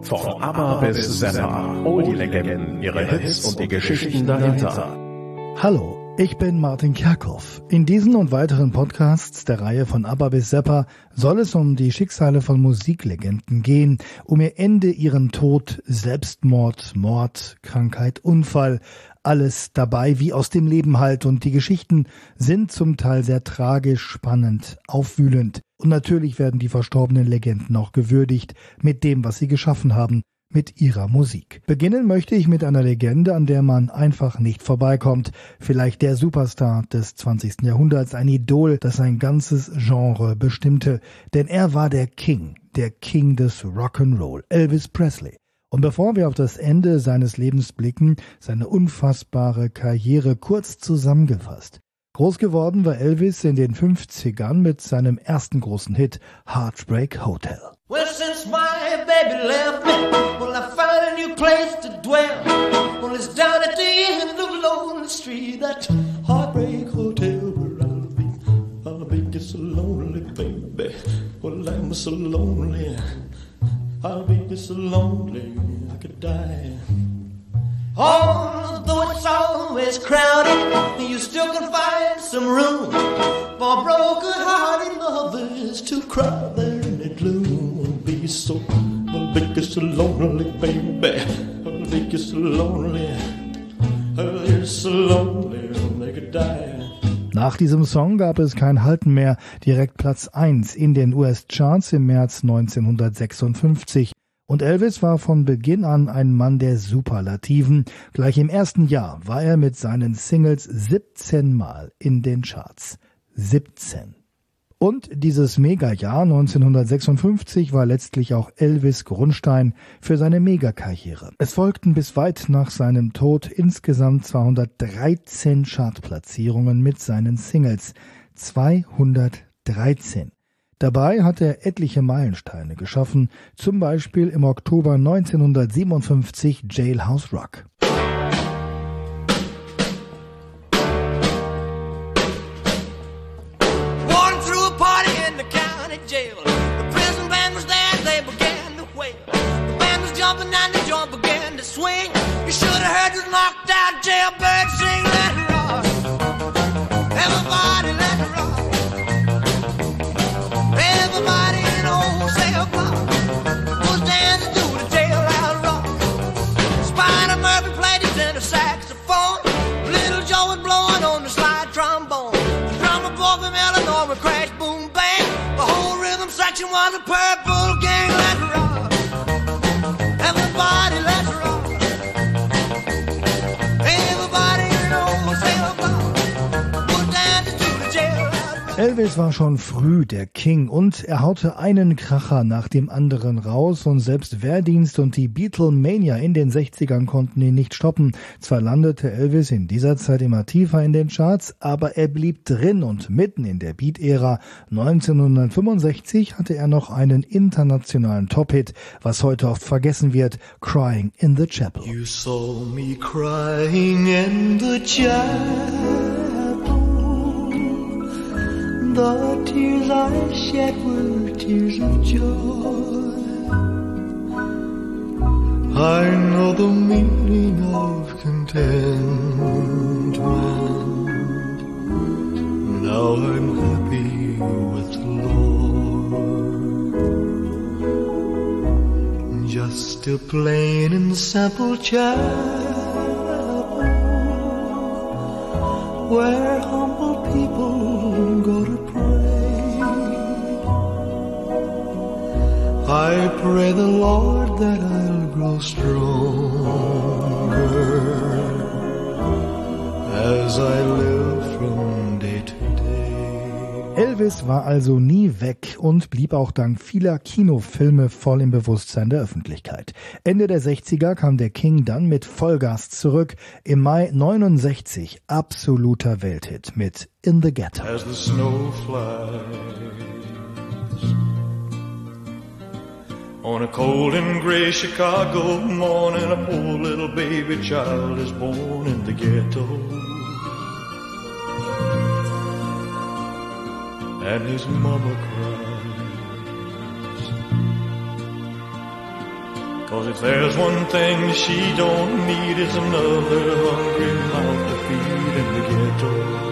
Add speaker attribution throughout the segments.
Speaker 1: Von ABBA bis Zappa, all die Legenden, ihre Hits und die Geschichten dahinter.
Speaker 2: Hallo, ich bin Martin Kerkhoff. In diesen und weiteren Podcasts der Reihe von ABBA bis Zappa soll es um die Schicksale von Musiklegenden gehen, um ihr Ende, ihren Tod, Selbstmord, Mord, Krankheit, Unfall, alles dabei wie aus dem Leben halt, und die Geschichten sind zum Teil sehr tragisch, spannend, aufwühlend. Und natürlich werden die verstorbenen Legenden auch gewürdigt mit dem, was sie geschaffen haben, mit ihrer Musik. Beginnen möchte ich mit einer Legende, an der man einfach nicht vorbeikommt. Vielleicht der Superstar des 20. Jahrhunderts, ein Idol, das ein ganzes Genre bestimmte. Denn er war der King des Rock'n'Roll, Elvis Presley. Und bevor wir auf das Ende seines Lebens blicken, seine unfassbare Karriere kurz zusammengefasst. Groß geworden war Elvis in den 50ern mit seinem ersten großen Hit Heartbreak Hotel.
Speaker 3: Well, since my baby left me, well, I found a new place to dwell. Well, it's down at the end of Lonely Street, that Heartbreak Hotel where I'll be just so lonely, baby. Well, I'm so lonely, I'll be just so lonely, I could die. Although it's always crowded, you still can find some room for broken-hearted lovers to cry there in the gloom. I'll be so lonely, baby. I'll be so lonely. I'll be so lonely, I could die.
Speaker 2: Nach diesem Song gab es kein Halten mehr, direkt Platz 1 in den US-Charts im März 1956. Und Elvis war von Beginn an ein Mann der Superlativen. Gleich im ersten Jahr war er mit seinen Singles 17 Mal in den Charts. 17. Und dieses Megajahr 1956 war letztlich auch Elvis' Grundstein für seine Megakarriere. Es folgten bis weit nach seinem Tod insgesamt 213 Chartplatzierungen mit seinen Singles. 213. Dabei hat er etliche Meilensteine geschaffen, zum Beispiel im Oktober 1957 Jailhouse Rock.
Speaker 3: Walking through a party in the county jail. The prison band was there, they began to wail. The band was jumping and the joint began to swing. You should have heard this knocked out jailbird sing, let it rock. Everybody let it rock. Everybody in old cell block was dancing to the jailhouse rock. Spider Murphy played his tenor saxophone. Little Joe was blowing on the slide trombone. The drummer boy from Illinois would crash, boom, bang. The whole rhythm section was a Purple Gang. Let's rock. Everybody, let's rock. Everybody in old cell block was dancing to the jailhouse rock.
Speaker 2: Elvis war schon früh der King und er haute einen Kracher nach dem anderen raus, und selbst Wehrdienst und die Beatlemania in den 60ern konnten ihn nicht stoppen. Zwar landete Elvis in dieser Zeit immer tiefer in den Charts, aber er blieb drin, und mitten in der Beat-Ära 1965 hatte er noch einen internationalen Top-Hit, was heute oft vergessen wird, Crying in the Chapel.
Speaker 3: You saw me crying in the chapel. The tears I shed were tears of joy. I know the meaning of contentment. Now I'm happy with the Lord. Just a plain and simple chapel where humble people go to pray. I pray the Lord that I'll grow stronger as I live from day to day.
Speaker 2: Elvis war also nie weg und blieb auch dank vieler Kinofilme voll im Bewusstsein der Öffentlichkeit. Ende der 60er kam der King dann mit Vollgas zurück. Im Mai 69 absoluter Welthit mit In the Ghetto.
Speaker 3: As the snow flies on a cold and gray Chicago morning, a poor little baby child is born in the ghetto. And his mama cries, 'Cause if there's one thing she don't need, it's another hungry mouth to feed in the ghetto.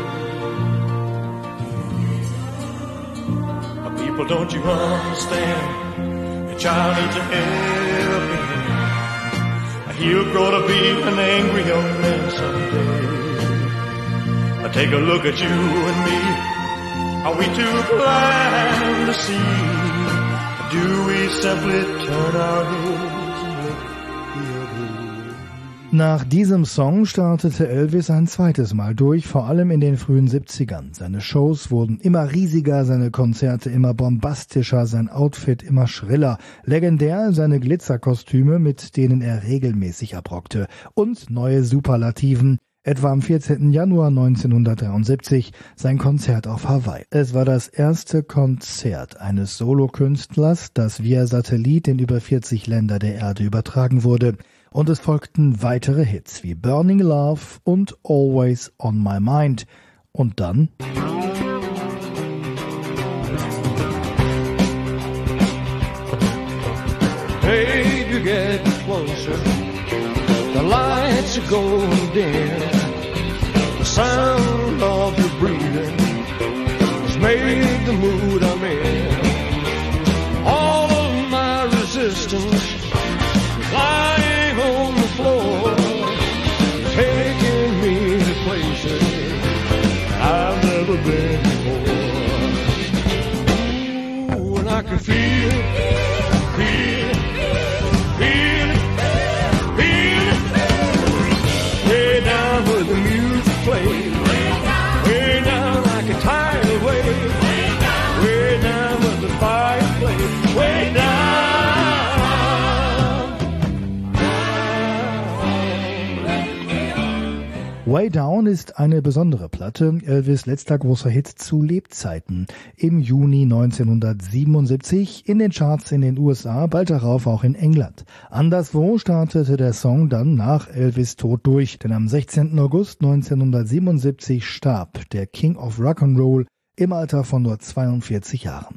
Speaker 3: People, don't you understand? Your child needs a helping hand. He'll grow to be an angry young man someday. Take a look at you and me. Are we too blind to see? Do we simply turn our heads and look the other way?
Speaker 2: Nach diesem Song startete Elvis ein zweites Mal durch, vor allem in den frühen 70ern. Seine Shows wurden immer riesiger, seine Konzerte immer bombastischer, sein Outfit immer schriller. Legendär seine Glitzerkostüme, mit denen er regelmäßig abrockte. Und neue Superlativen. Etwa am 14. Januar 1973 sein Konzert auf Hawaii. Es war das erste Konzert eines Solokünstlers, das via Satellit in über 40 Länder der Erde übertragen wurde. Und es folgten weitere Hits wie Burning Love und Always on My Mind. Und dann...
Speaker 3: Hey, you get closer. The lights are going dim. The sound of your breathing has made the mood I'm in. All of my resistance is lying on the floor, taking me to places I've never been before. Ooh, and I can feel it. The music plays way down like a tidal wave, way down with the fireplace, way down.
Speaker 2: Way Down ist eine besondere Platte, Elvis' letzter großer Hit zu Lebzeiten. Im Juni 1977 in den Charts in den USA, bald darauf auch in England. Anderswo startete der Song dann nach Elvis' Tod durch, denn am 16. August 1977 starb der King of Rock'n'Roll im Alter von nur 42 Jahren.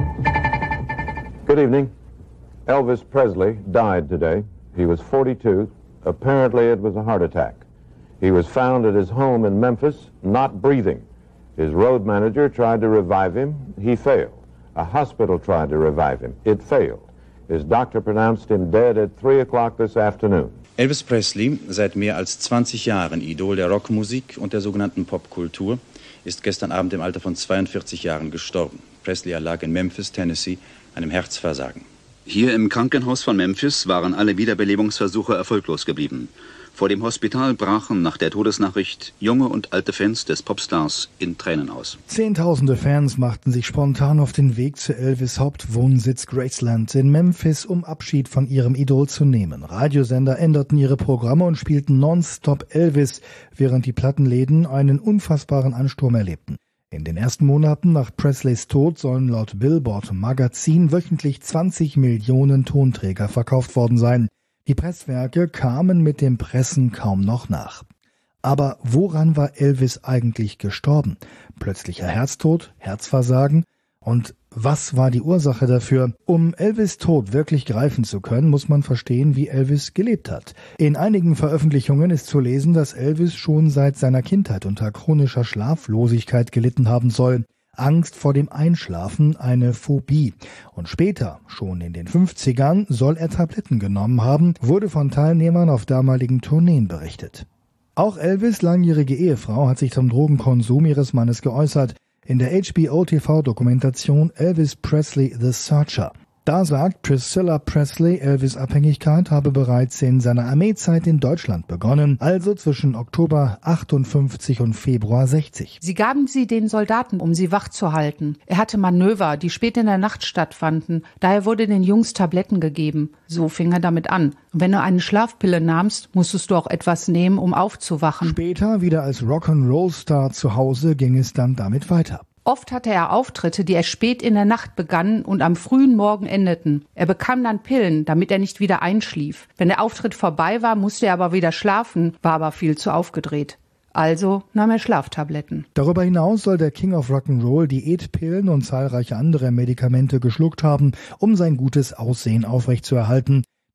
Speaker 4: Good evening. Elvis Presley died today. He was 42. Apparently it was a heart attack. He was found at his home in Memphis, not breathing. His road manager tried to revive him. He failed. A hospital tried to revive him. It failed. His doctor pronounced him dead at 3 o'clock this afternoon.
Speaker 5: Elvis Presley, seit mehr als 20 Jahren Idol der Rockmusik und der sogenannten Popkultur, ist gestern Abend im Alter von 42 Jahren gestorben. Presley erlag in Memphis, Tennessee, einem Herzversagen. Hier im Krankenhaus von Memphis waren alle Wiederbelebungsversuche erfolglos geblieben. Vor dem Hospital brachen nach der Todesnachricht junge und alte Fans des Popstars in Tränen aus.
Speaker 2: Zehntausende Fans machten sich spontan auf den Weg zu Elvis' Hauptwohnsitz Graceland in Memphis, um Abschied von ihrem Idol zu nehmen. Radiosender änderten ihre Programme und spielten nonstop Elvis, während die Plattenläden einen unfassbaren Ansturm erlebten. In den ersten Monaten nach Presleys Tod sollen laut Billboard Magazin wöchentlich 20 Millionen Tonträger verkauft worden sein. Die Presswerke kamen mit dem Pressen kaum noch nach. Aber woran war Elvis eigentlich gestorben? Plötzlicher Herztod, Herzversagen? Und was war die Ursache dafür? Um Elvis' Tod wirklich greifen zu können, muss man verstehen, wie Elvis gelebt hat. In einigen Veröffentlichungen ist zu lesen, dass Elvis schon seit seiner Kindheit unter chronischer Schlaflosigkeit gelitten haben soll. Angst vor dem Einschlafen, eine Phobie. Und später, schon in den 50ern, soll er Tabletten genommen haben, wurde von Teilnehmern auf damaligen Tourneen berichtet. Auch Elvis' langjährige Ehefrau hat sich zum Drogenkonsum ihres Mannes geäußert, in der HBO-TV-Dokumentation Elvis Presley The Searcher. Da sagt Priscilla Presley, Elvis' Abhängigkeit habe bereits in seiner Armeezeit in Deutschland begonnen, also zwischen Oktober 58 und Februar 60.
Speaker 6: Sie gaben sie den Soldaten, um sie wach zu halten. Er hatte Manöver, die spät in der Nacht stattfanden. Daher wurde den Jungs Tabletten gegeben. So fing er damit an. Und wenn du eine Schlafpille nahmst, musstest du auch etwas nehmen, um aufzuwachen.
Speaker 2: Später, wieder als Rock'n'Roll-Star zu Hause, ging es dann damit weiter.
Speaker 6: Oft hatte er Auftritte, die erst spät in der Nacht begannen und am frühen Morgen endeten. Er bekam dann Pillen, damit er nicht wieder einschlief. Wenn der Auftritt vorbei war, musste er aber wieder schlafen, war aber viel zu aufgedreht. Also nahm er Schlaftabletten.
Speaker 2: Darüber hinaus soll der King of Rock'n'Roll Diätpillen und zahlreiche andere Medikamente geschluckt haben, um sein gutes Aussehen aufrechtzuerhalten.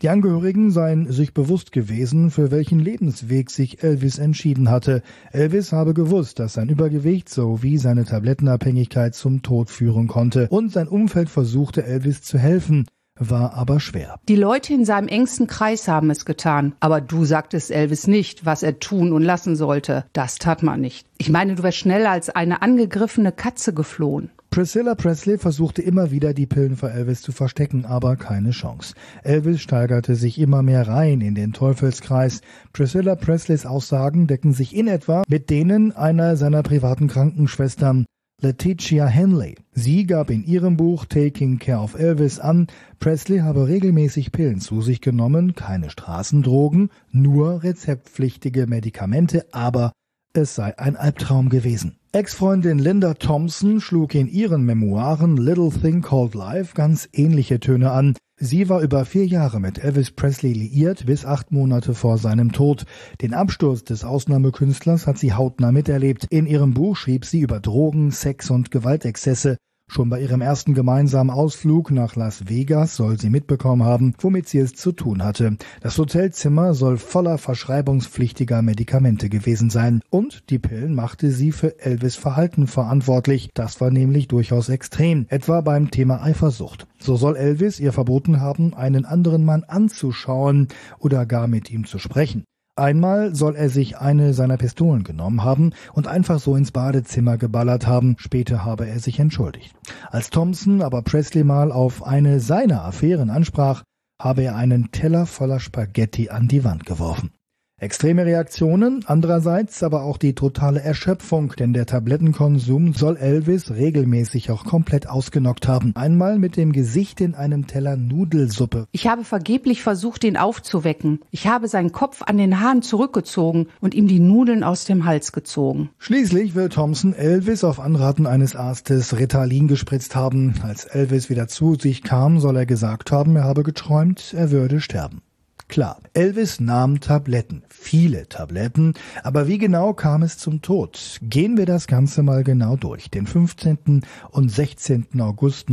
Speaker 2: Die Angehörigen seien sich bewusst gewesen, für welchen Lebensweg sich Elvis entschieden hatte. Elvis habe gewusst, dass sein Übergewicht sowie seine Tablettenabhängigkeit zum Tod führen konnte, und sein Umfeld versuchte Elvis zu helfen, war aber schwer.
Speaker 6: Die Leute in seinem engsten Kreis haben es getan. Aber du sagtest Elvis nicht, was er tun und lassen sollte. Das tat man nicht. Ich meine, du wärst schneller als eine angegriffene Katze geflohen.
Speaker 2: Priscilla Presley versuchte immer wieder, die Pillen vor Elvis zu verstecken, aber keine Chance. Elvis steigerte sich immer mehr rein in den Teufelskreis. Priscilla Presleys Aussagen decken sich in etwa mit denen einer seiner privaten Krankenschwestern, Letitia Henley. Sie gab in ihrem Buch Taking Care of Elvis an, Presley habe regelmäßig Pillen zu sich genommen, keine Straßendrogen, nur rezeptpflichtige Medikamente, aber es sei ein Albtraum gewesen. Ex-Freundin Linda Thompson schlug in ihren Memoiren Little Thing Called Life ganz ähnliche Töne an. Sie war über 4 Jahre mit Elvis Presley liiert, bis 8 Monate vor seinem Tod. Den Absturz des Ausnahmekünstlers hat sie hautnah miterlebt. In ihrem Buch schrieb sie über Drogen, Sex und Gewaltexzesse. Schon bei ihrem ersten gemeinsamen Ausflug nach Las Vegas soll sie mitbekommen haben, womit sie es zu tun hatte. Das Hotelzimmer soll voller verschreibungspflichtiger Medikamente gewesen sein. Und die Pillen machte sie für Elvis' Verhalten verantwortlich. Das war nämlich durchaus extrem, etwa beim Thema Eifersucht. So soll Elvis ihr verboten haben, einen anderen Mann anzuschauen oder gar mit ihm zu sprechen. Einmal soll er sich eine seiner Pistolen genommen haben und einfach so ins Badezimmer geballert haben. Später habe er sich entschuldigt. Als Thompson aber Presley mal auf eine seiner Affären ansprach, habe er einen Teller voller Spaghetti an die Wand geworfen. Extreme Reaktionen, andererseits aber auch die totale Erschöpfung, denn der Tablettenkonsum soll Elvis regelmäßig auch komplett ausgenockt haben. Einmal mit dem Gesicht in einem Teller Nudelsuppe.
Speaker 6: Ich habe vergeblich versucht, ihn aufzuwecken. Ich habe seinen Kopf an den Haaren zurückgezogen und ihm die Nudeln aus dem Hals gezogen.
Speaker 2: Schließlich will Thompson Elvis auf Anraten eines Arztes Ritalin gespritzt haben. Als Elvis wieder zu sich kam, soll er gesagt haben, er habe geträumt, er würde sterben. Klar, Elvis nahm Tabletten, viele Tabletten, aber wie genau kam es zum Tod? Gehen wir das Ganze mal genau durch. Den 15. und 16. August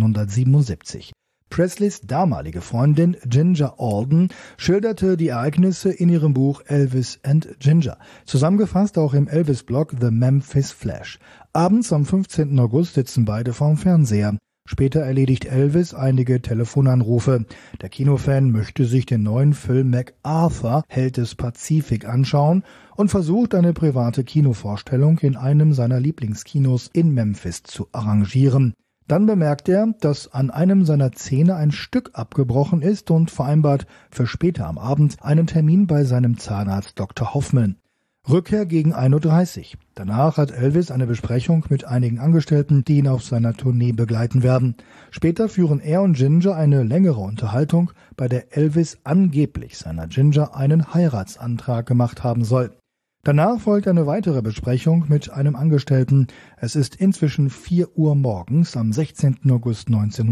Speaker 2: 1977. Presleys damalige Freundin Ginger Alden schilderte die Ereignisse in ihrem Buch Elvis and Ginger, zusammengefasst auch im Elvis-Blog The Memphis Flash. Abends am 15. August sitzen beide vorm Fernseher. Später erledigt Elvis einige Telefonanrufe. Der Kinofan möchte sich den neuen Film MacArthur, Held des Pazifik, anschauen und versucht, eine private Kinovorstellung in einem seiner Lieblingskinos in Memphis zu arrangieren. Dann bemerkt er, dass an einem seiner Zähne ein Stück abgebrochen ist und vereinbart für später am Abend einen Termin bei seinem Zahnarzt Dr. Hoffman. Rückkehr gegen 1:30 Uhr. Danach hat Elvis eine Besprechung mit einigen Angestellten, die ihn auf seiner Tournee begleiten werden. Später führen er und Ginger eine längere Unterhaltung, bei der Elvis angeblich seiner Ginger einen Heiratsantrag gemacht haben soll. Danach folgt eine weitere Besprechung mit einem Angestellten. Es ist inzwischen 4 Uhr morgens am 16. August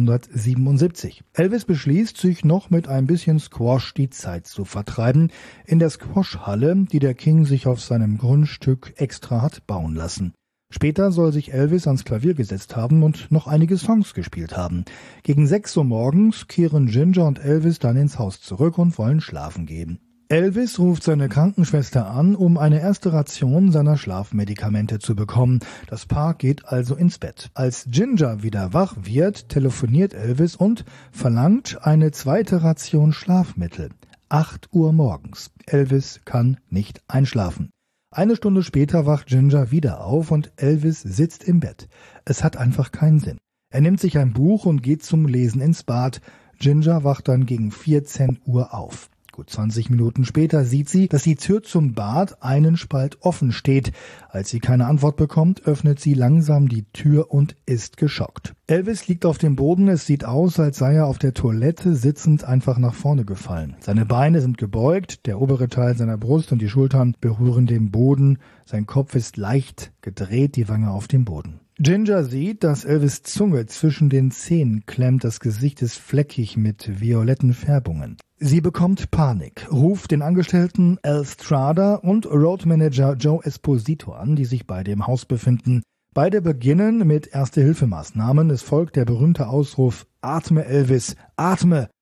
Speaker 2: 1977. Elvis beschließt, sich noch mit ein bisschen Squash die Zeit zu vertreiben, in der Squashhalle, die der King sich auf seinem Grundstück extra hat bauen lassen. Später soll sich Elvis ans Klavier gesetzt haben und noch einige Songs gespielt haben. Gegen 6 Uhr morgens kehren Ginger und Elvis dann ins Haus zurück und wollen schlafen gehen. Elvis ruft seine Krankenschwester an, um eine erste Ration seiner Schlafmedikamente zu bekommen. Das Paar geht also ins Bett. Als Ginger wieder wach wird, telefoniert Elvis und verlangt eine zweite Ration Schlafmittel. 8 Uhr morgens. Elvis kann nicht einschlafen. Eine Stunde später wacht Ginger wieder auf und Elvis sitzt im Bett. Es hat einfach keinen Sinn. Er nimmt sich ein Buch und geht zum Lesen ins Bad. Ginger wacht dann gegen 14 Uhr auf. Gut 20 Minuten später sieht sie, dass die Tür zum Bad einen Spalt offen steht. Als sie keine Antwort bekommt, öffnet sie langsam die Tür und ist geschockt. Elvis liegt auf dem Boden. Es sieht aus, als sei er auf der Toilette sitzend einfach nach vorne gefallen. Seine Beine sind gebeugt, der obere Teil seiner Brust und die Schultern berühren den Boden. Sein Kopf ist leicht gedreht, die Wange auf dem Boden. Ginger sieht, dass Elvis' Zunge zwischen den Zähnen klemmt, das Gesicht ist fleckig mit violetten Färbungen. Sie bekommt Panik, ruft den Angestellten Al Strada und Roadmanager Joe Esposito an, die sich beide im Haus befinden. Beide beginnen mit Erste-Hilfemaßnahmen. Es folgt der berühmte Ausruf: Atme, Elvis, atme!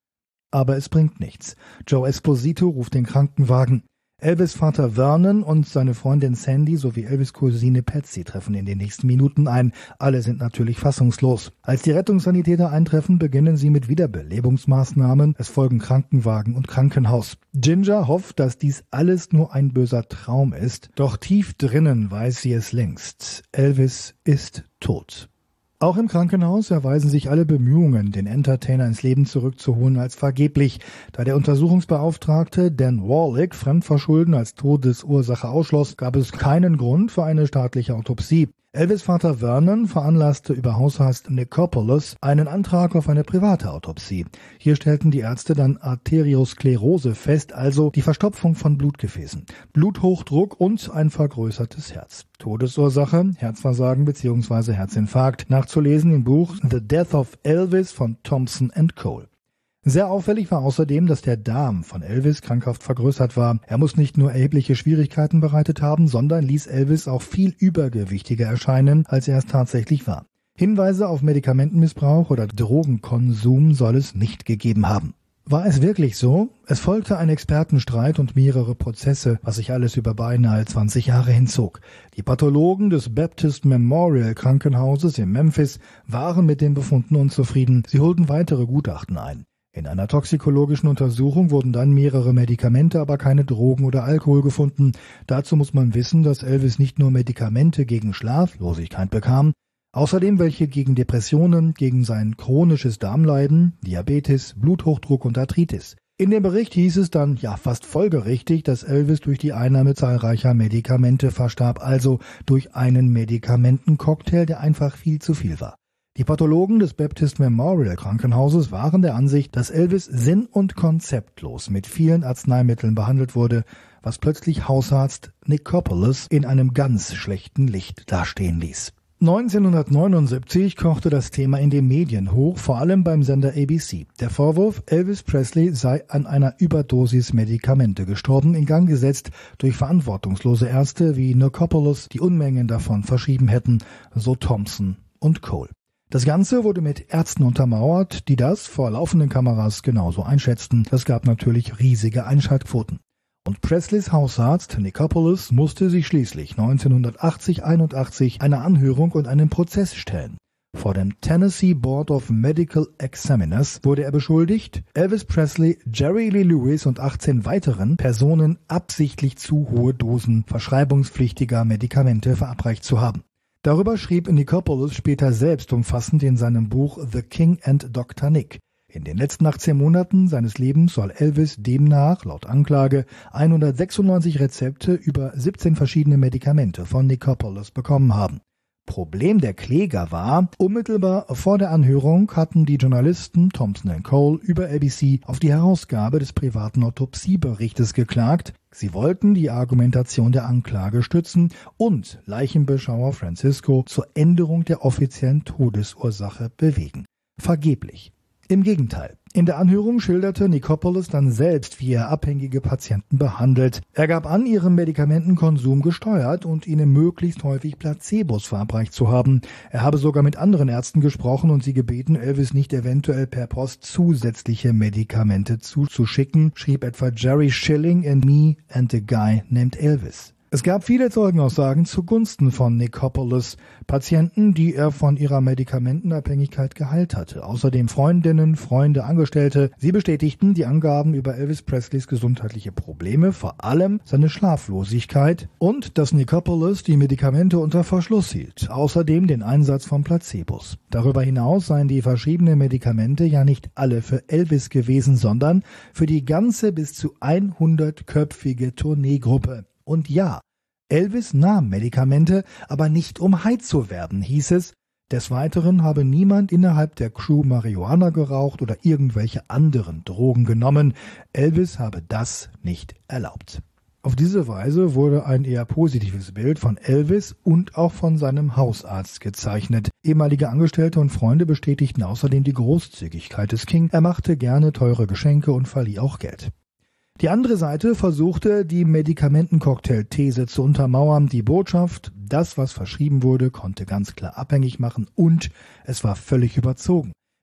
Speaker 2: Aber es bringt nichts. Joe Esposito ruft den Krankenwagen. Elvis' Vater Vernon und seine Freundin Sandy sowie Elvis' Cousine Patsy treffen in den nächsten Minuten ein. Alle sind natürlich fassungslos. Als die Rettungssanitäter eintreffen, beginnen sie mit Wiederbelebungsmaßnahmen. Es folgen Krankenwagen und Krankenhaus. Ginger hofft, dass dies alles nur ein böser Traum ist. Doch tief drinnen weiß sie es längst. Elvis ist tot. Auch im Krankenhaus erweisen sich alle Bemühungen, den Entertainer ins Leben zurückzuholen, als vergeblich, da der Untersuchungsbeauftragte Dan Warlick Fremdverschulden als Todesursache ausschloss, gab es keinen Grund für eine staatliche Autopsie. Elvis' Vater Vernon veranlasste über Hausarzt Nicopolos einen Antrag auf eine private Autopsie. Hier stellten die Ärzte dann Arteriosklerose fest, also die Verstopfung von Blutgefäßen, Bluthochdruck und ein vergrößertes Herz. Todesursache, Herzversagen bzw. Herzinfarkt, nachzulesen im Buch The Death of Elvis von Thompson & Cole. Sehr auffällig war außerdem, dass der Darm von Elvis krankhaft vergrößert war. Er muss nicht nur erhebliche Schwierigkeiten bereitet haben, sondern ließ Elvis auch viel übergewichtiger erscheinen, als er es tatsächlich war. Hinweise auf Medikamentenmissbrauch oder Drogenkonsum soll es nicht gegeben haben. War es wirklich so? Es folgte ein Expertenstreit und mehrere Prozesse, was sich alles über beinahe 20 Jahre hinzog. Die Pathologen des Baptist Memorial Krankenhauses in Memphis waren mit den Befunden unzufrieden. Sie holten weitere Gutachten ein. In einer toxikologischen Untersuchung wurden dann mehrere Medikamente, aber keine Drogen oder Alkohol gefunden. Dazu muss man wissen, dass Elvis nicht nur Medikamente gegen Schlaflosigkeit bekam, außerdem welche gegen Depressionen, gegen sein chronisches Darmleiden, Diabetes, Bluthochdruck und Arthritis. In dem Bericht hieß es dann, ja fast folgerichtig, dass Elvis durch die Einnahme zahlreicher Medikamente verstarb, also durch einen Medikamentencocktail, der einfach viel zu viel war. Die Pathologen des Baptist Memorial Krankenhauses waren der Ansicht, dass Elvis sinn- und konzeptlos mit vielen Arzneimitteln behandelt wurde, was plötzlich Hausarzt Nicopolos in einem ganz schlechten Licht dastehen ließ. 1979 kochte das Thema in den Medien hoch, vor allem beim Sender ABC. Der Vorwurf, Elvis Presley sei an einer Überdosis Medikamente gestorben, in Gang gesetzt durch verantwortungslose Ärzte wie Nicopolos, die Unmengen davon verschrieben hätten, so Thompson und Cole. Das Ganze wurde mit Ärzten untermauert, die das vor laufenden Kameras genauso einschätzten. Das gab natürlich riesige Einschaltquoten. Und Presleys Hausarzt Nicopolos musste sich schließlich 1980-81 einer Anhörung und einem Prozess stellen. Vor dem Tennessee Board of Medical Examiners wurde er beschuldigt, Elvis Presley, Jerry Lee Lewis und 18 weiteren Personen absichtlich zu hohe Dosen verschreibungspflichtiger Medikamente verabreicht zu haben. Darüber schrieb Nicopolos später selbst umfassend in seinem Buch The King and Dr. Nick. In den letzten 18 Monaten seines Lebens soll Elvis demnach, laut Anklage, 196 Rezepte über 17 verschiedene Medikamente von Nicopolos bekommen haben. Problem der Kläger war, unmittelbar vor der Anhörung hatten die Journalisten Thompson & Cole über ABC auf die Herausgabe des privaten Autopsieberichtes geklagt. Sie wollten die Argumentation der Anklage stützen und Leichenbeschauer Francisco zur Änderung der offiziellen Todesursache bewegen. Vergeblich. Im Gegenteil. In der Anhörung schilderte Nicopolos dann selbst, wie er abhängige Patienten behandelt. Er gab an, ihren Medikamentenkonsum gesteuert und ihnen möglichst häufig Placebos verabreicht zu haben. Er habe sogar mit anderen Ärzten gesprochen und sie gebeten, Elvis nicht eventuell per Post zusätzliche Medikamente zuzuschicken, schrieb etwa Jerry Schilling in Me and a Guy Named Elvis. Es gab viele Zeugenaussagen zugunsten von Nicopolos, Patienten, die er von ihrer Medikamentenabhängigkeit geheilt hatte. Außerdem Freundinnen, Freunde, Angestellte. Sie bestätigten die Angaben über Elvis Presleys gesundheitliche Probleme, vor allem seine Schlaflosigkeit und dass Nicopolos die Medikamente unter Verschluss hielt. Außerdem den Einsatz von Placebos. Darüber hinaus seien die verschriebenen Medikamente ja nicht alle für Elvis gewesen, sondern für die ganze bis zu 100-köpfige Tourneegruppe. Und ja, Elvis nahm Medikamente, aber nicht um high zu werden, hieß es. Des Weiteren habe niemand innerhalb der Crew Marihuana geraucht oder irgendwelche anderen Drogen genommen. Elvis habe das nicht erlaubt. Auf diese Weise wurde ein eher positives Bild von Elvis und auch von seinem Hausarzt gezeichnet. Ehemalige Angestellte und Freunde bestätigten außerdem die Großzügigkeit des King. Er machte gerne teure Geschenke und verlieh auch Geld. Die andere Seite versuchte, die Medikamentencocktail-These zu untermauern. Die Botschaft, das, was verschrieben wurde, konnte ganz klar abhängig machen und es war völlig überzogen.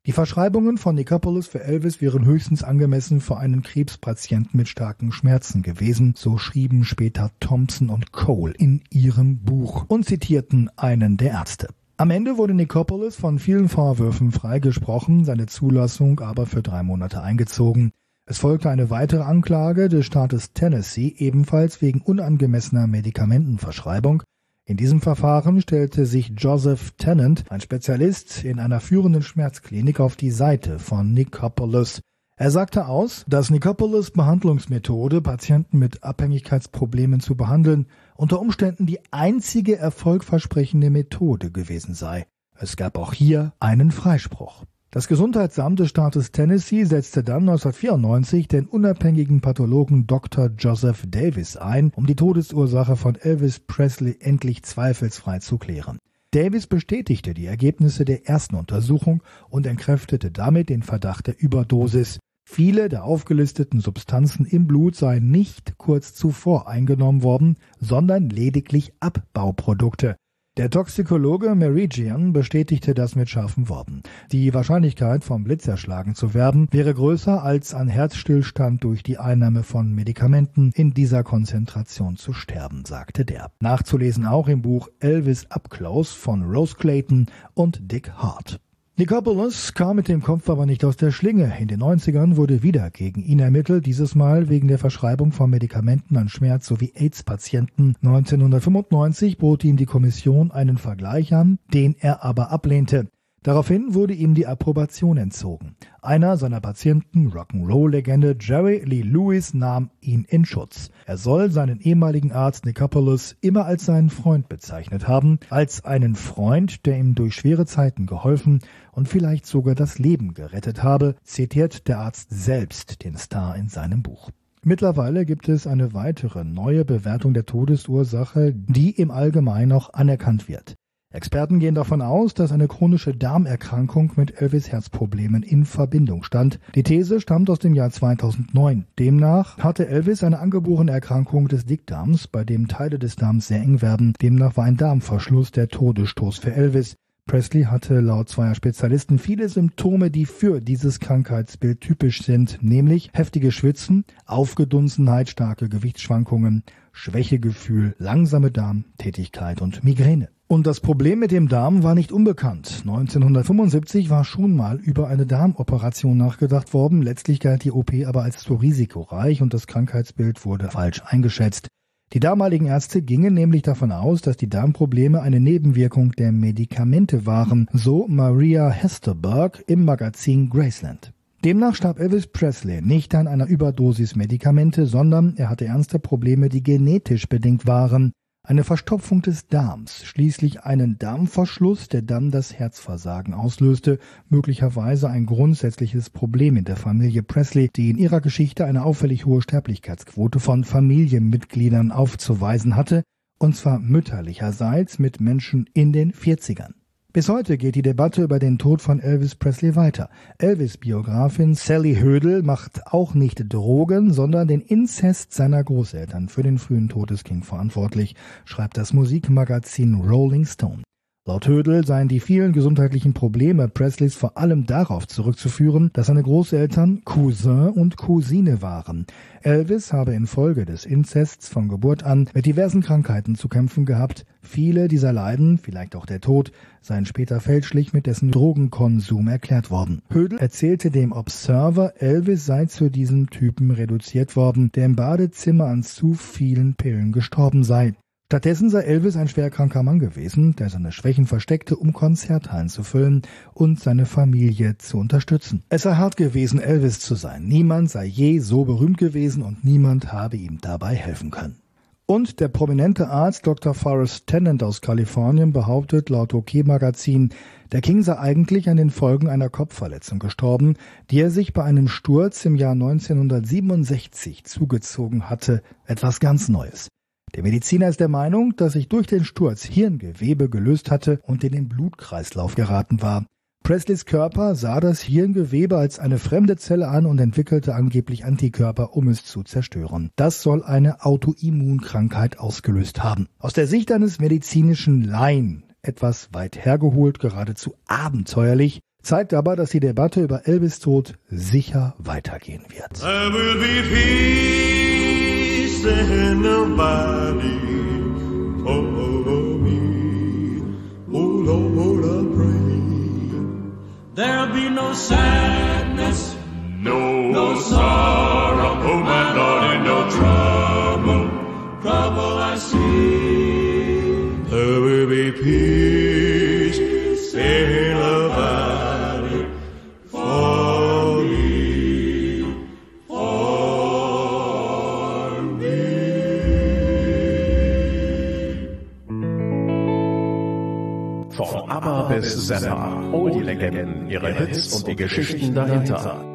Speaker 2: Die Verschreibungen von Nicopolis für Elvis wären höchstens angemessen für einen Krebspatienten mit starken Schmerzen gewesen, so schrieben später Thompson und Cole in ihrem Buch und zitierten einen der Ärzte. Am Ende wurde Nicopolis von vielen Vorwürfen freigesprochen, seine Zulassung aber für 3 Monate eingezogen. Es folgte eine weitere Anklage des Staates Tennessee, ebenfalls wegen unangemessener Medikamentenverschreibung. In diesem Verfahren stellte sich Joseph Tennant, ein Spezialist in einer führenden Schmerzklinik, auf die Seite von Nicopolis. Er sagte aus, dass Nicopolis' Behandlungsmethode, Patienten mit Abhängigkeitsproblemen zu behandeln, unter Umständen die einzige erfolgversprechende Methode gewesen sei. Es gab auch hier einen Freispruch. Das Gesundheitsamt des Staates Tennessee setzte dann 1994 den unabhängigen Pathologen Dr. Joseph Davis ein, um die Todesursache von Elvis Presley endlich zweifelsfrei zu klären. Davis bestätigte die Ergebnisse der ersten Untersuchung und entkräftete damit den Verdacht der Überdosis. Viele der aufgelisteten Substanzen im Blut seien nicht kurz zuvor eingenommen worden, sondern lediglich Abbauprodukte. Der Toxikologe Meridian bestätigte das mit scharfen Worten. Die Wahrscheinlichkeit, vom Blitz erschlagen zu werden, wäre größer, als an Herzstillstand durch die Einnahme von Medikamenten in dieser Konzentration zu sterben, sagte der. Nachzulesen auch im Buch Elvis Up Close von Rose Clayton und Dick Hart. Nicopolis kam mit dem Kopf aber nicht aus der Schlinge. In den 90ern wurde wieder gegen ihn ermittelt, dieses Mal wegen der Verschreibung von Medikamenten an Schmerz- sowie AIDS-Patienten. 1995 bot ihm die Kommission einen Vergleich an, den er aber ablehnte. Daraufhin wurde ihm die Approbation entzogen. Einer seiner Patienten, Rock'n'Roll-Legende Jerry Lee Lewis, nahm ihn in Schutz. Er soll seinen ehemaligen Arzt Nicopolis immer als seinen Freund bezeichnet haben, als einen Freund, der ihm durch schwere Zeiten geholfen und vielleicht sogar das Leben gerettet habe, zitiert der Arzt selbst den Star in seinem Buch. Mittlerweile gibt es eine weitere neue Bewertung der Todesursache, die im Allgemeinen auch anerkannt wird. Experten gehen davon aus, dass eine chronische Darmerkrankung mit Elvis' Herzproblemen in Verbindung stand. Die These stammt aus dem Jahr 2009. Demnach hatte Elvis eine angeborene Erkrankung des Dickdarms, bei dem Teile des Darms sehr eng werden. Demnach war ein Darmverschluss der Todesstoß für Elvis. Presley hatte laut zweier Spezialisten viele Symptome, die für dieses Krankheitsbild typisch sind, nämlich heftige Schwitzen, Aufgedunsenheit, starke Gewichtsschwankungen, Schwächegefühl, langsame Darmtätigkeit und Migräne. Und das Problem mit dem Darm war nicht unbekannt. 1975 war schon mal über eine Darmoperation nachgedacht worden. Letztlich galt die OP aber als zu risikoreich und das Krankheitsbild wurde falsch eingeschätzt. Die damaligen Ärzte gingen nämlich davon aus, dass die Darmprobleme eine Nebenwirkung der Medikamente waren, so Maria Hesterberg im Magazin Graceland. Demnach starb Elvis Presley nicht an einer Überdosis Medikamente, sondern er hatte ernste Probleme, die genetisch bedingt waren. Eine Verstopfung des Darms, schließlich einen Darmverschluss, der dann das Herzversagen auslöste, möglicherweise ein grundsätzliches Problem in der Familie Presley, die in ihrer Geschichte eine auffällig hohe Sterblichkeitsquote von Familienmitgliedern aufzuweisen hatte, und zwar mütterlicherseits mit Menschen in den 40ern. Bis heute geht die Debatte über den Tod von Elvis Presley weiter. Elvis-Biografin Sally Hödel macht auch nicht Drogen, sondern den Inzest seiner Großeltern für den frühen Tod des King verantwortlich, schreibt das Musikmagazin Rolling Stone. Laut Hödel seien die vielen gesundheitlichen Probleme Presleys vor allem darauf zurückzuführen, dass seine Großeltern Cousin und Cousine waren. Elvis habe infolge des Inzests von Geburt an mit diversen Krankheiten zu kämpfen gehabt. Viele dieser Leiden, vielleicht auch der Tod, seien später fälschlich mit dessen Drogenkonsum erklärt worden. Hödel erzählte dem Observer, Elvis sei zu diesem Typen reduziert worden, der im Badezimmer an zu vielen Pillen gestorben sei. Stattdessen sei Elvis ein schwerkranker Mann gewesen, der seine Schwächen versteckte, um Konzerthallen zu füllen und seine Familie zu unterstützen. Es sei hart gewesen, Elvis zu sein. Niemand sei je so berühmt gewesen und niemand habe ihm dabei helfen können. Und der prominente Arzt Dr. Forrest Tennant aus Kalifornien behauptet laut OK-Magazin, der King sei eigentlich an den Folgen einer Kopfverletzung gestorben, die er sich bei einem Sturz im Jahr 1967 zugezogen hatte. Etwas ganz Neues. Der Mediziner ist der Meinung, dass sich durch den Sturz Hirngewebe gelöst hatte und in den Blutkreislauf geraten war. Presleys Körper sah das Hirngewebe als eine fremde Zelle an und entwickelte angeblich Antikörper, um es zu zerstören. Das soll eine Autoimmunkrankheit ausgelöst haben. Aus der Sicht eines medizinischen Laien, etwas weit hergeholt, geradezu abenteuerlich, Zeigt aber, dass die Debatte über Elvis' Tod sicher weitergehen wird.
Speaker 3: There will be peace in the valley for me. Oh Lord, I pray. There'll be no sadness, no sorrow, oh my Lord, no trouble I see. There will be peace in the valley for me, for me.
Speaker 1: Von ABBA bis Zappa, Oldie-Legenden, ihre Hits und die Geschichten dahinter.